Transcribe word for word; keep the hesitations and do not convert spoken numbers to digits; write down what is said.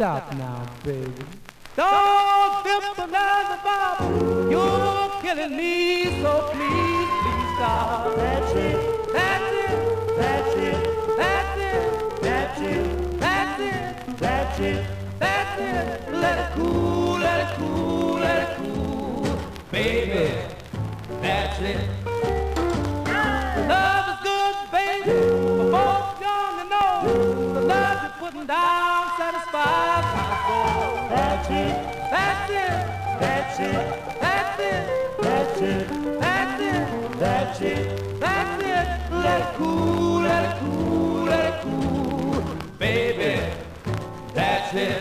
stop now, baby. Don't dip another bottle. You're killing me, so please, please stop. That's it, That's it, that's it, that's it, that's it, that's it, that's it. that's it. Let it cool, let it cool, let it cool, baby. That's it. Love is good, baby. For both young and old. The love you're putting down satisfies my soul. That's it, That's it, that's it, that's it, that's it, that's it, that's it. that's it. Let it cool, let it cool, let it cool, baby. That's it.